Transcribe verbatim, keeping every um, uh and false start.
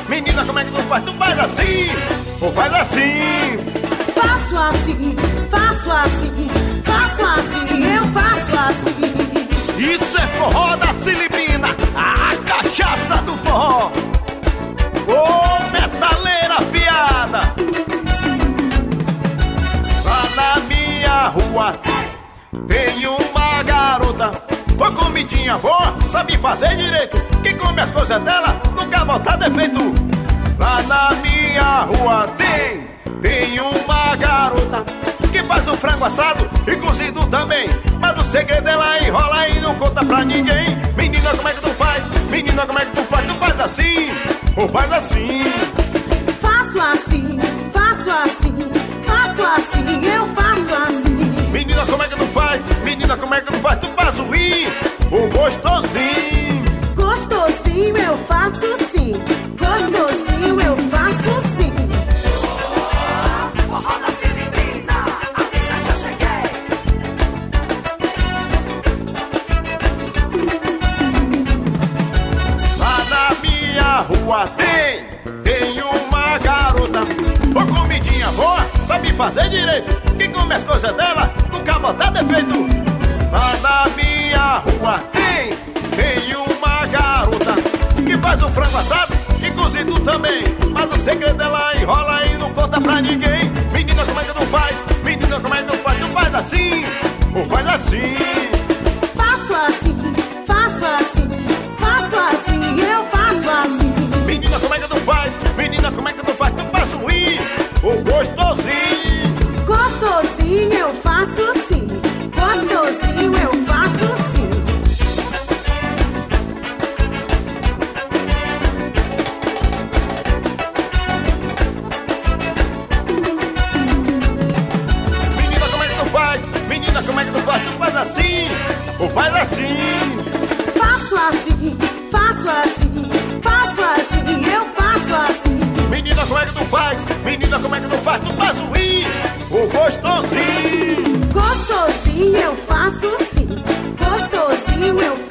Menina, como é que tu faz? Tu faz assim, ou faz assim. Faço assim, faço assim, faço assim, eu faço assim. Isso é forró da Cilibrina, a cachaça do forró. Ô, metaleira fiada. Lá na minha rua tem uma garota, ô comidinha boa, sabe fazer direito. Quem come as coisas dela nunca volta defeito. Lá na minha rua tem, tem uma garota que faz o frango assado e cozido também. Mas o segredo dela enrola e não conta pra ninguém. Menina, como é que tu faz? Menina, como é que tu faz? Tu faz assim, ou faz assim. Faço assim, faço assim, faço assim, eu faço assim. Menina, como é que tu faz? Menina, como é que tu faz? Tu faz o i, o gostosinho. Gostosinho eu faço sim, gostosinho eu faço sim. Forró da Cilibrina, avisa que eu cheguei. Lá na minha rua tem, tem uma garota, ô comidinha boa, sabe fazer direito. Quem come as coisas dela nunca bota defeito. Lá na minha rua tem, tem uma garota que faz o frango assado e cozido também. Mas o segredo dela enrola e não conta pra ninguém. Menina, como é que tu faz? Menina, como é que tu faz? Tu faz assim, ou faz assim. Faço assim, faço assim, faço assim, eu faço assim. Menina, como é que tu faz? Menina, como é que tu faz? Tu faz o i, o gostosinho. Gostosinho eu faço sim, gostosinho eu faço sim. Menina, como é que tu faz? Menina, como é que tu faz? Tu faz assim, ou faz assim. Faço assim, faço assim, faço assim, eu faço assim. Menina, como é que tu faz? Menina, como é que tu faz? Tu faz o i, o gostosinho. Gostosinho eu faço sim, gostosinho eu